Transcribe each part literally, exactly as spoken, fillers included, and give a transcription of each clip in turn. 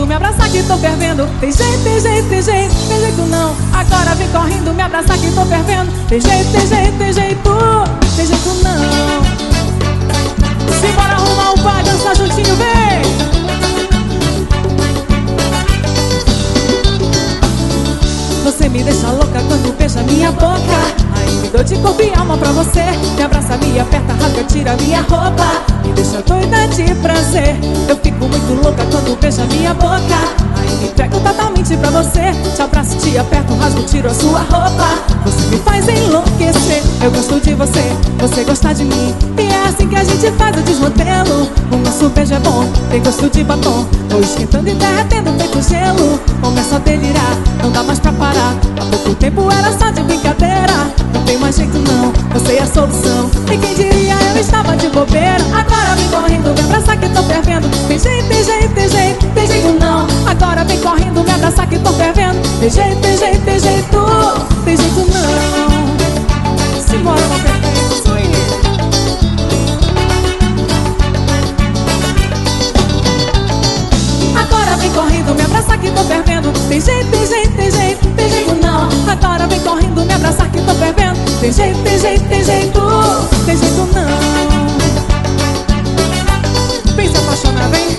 correndo, me abraçar que tô fervendo. Tem jeito, tem jeito, tem jeito, tem jeito não. Agora vem correndo, me abraçar que tô fervendo. Tem jeito, tem jeito, tem jeito, tem jeito não. Simbora arrumar o pai, dançar juntinho, vem! Você me deixa louca quando beija minha boca. Aí me dou de corpo e alma pra você. Me abraça, me aperta, rasga, tira minha roupa. Me deixa doida de prazer. Eu fico muito louca quando beija minha boca. Aí me entrego totalmente pra você. Te abraço, te aperto, rasgo, tiro a sua roupa. Você me faz enlouquecer. Eu gosto de você, você gosta de mim. E é assim que a gente faz o desmantelo. O nosso beijo é bom, tem gosto de batom. Vou esquentando e derretendo feito gelo. Começo a delirar, não dá mais pra parar. Há pouco tempo era só de brincadeira. Não tem mais jeito não, você é a solução. E quem diria eu estava de bobeira. Agora vem correndo, me abraçar que tô fervendo. Tem jeito, tem jeito, tem jeito, tem jeito não. Agora vem correndo, me abraçar que tô fervendo. Tem jeito, tem jeito, tem jeito, tem jeito não. Simbora, meu perfeito, swing. Agora vem correndo, me abraçar que tô fervendo. Tem jeito, tem jeito, tem jeito, tem jeito não. Agora vem correndo, me abraçar que tô fervendo. Tem jeito, tem jeito, tem jeito, tem jeito não. Vem se apaixonar, vem.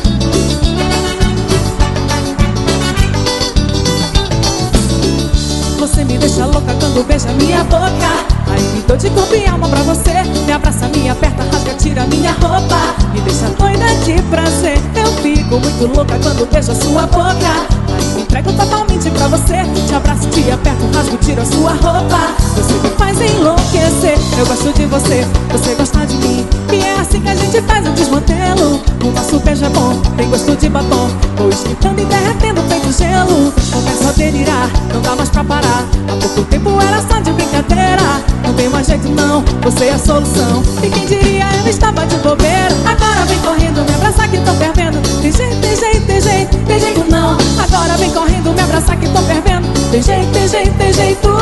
Você me deixa louca quando beija minha boca. Aí me dou de corpo e alma pra você. Me abraça, me aperta, rasga, tira minha roupa. Me deixa doida de prazer. Eu fico muito louca quando beijo a sua boca. Aí me entrego totalmente pra você. Te abraço, te aperto, rasgo, tiro a sua roupa. Você me faz enlouquecer. Eu gosto de você, você gosta de mim. E é assim que a gente faz o desmantelo. O nosso beijo é bom, tem gosto de batom. Vou esquentando e derretendo feito gelo. Começo a delirar, não dá mais pra parar. Há pouco tempo era só de brincadeira. Não tem mais jeito não, você é a solução. E quem diria eu estava de bobeira. Agora vem correndo, me abraçar que tô fervendo. Tem jeito, tem jeito, tem jeito, tem jeito não. Agora vem correndo, me abraçar que tô fervendo. Tem jeito, tem jeito, tem jeito,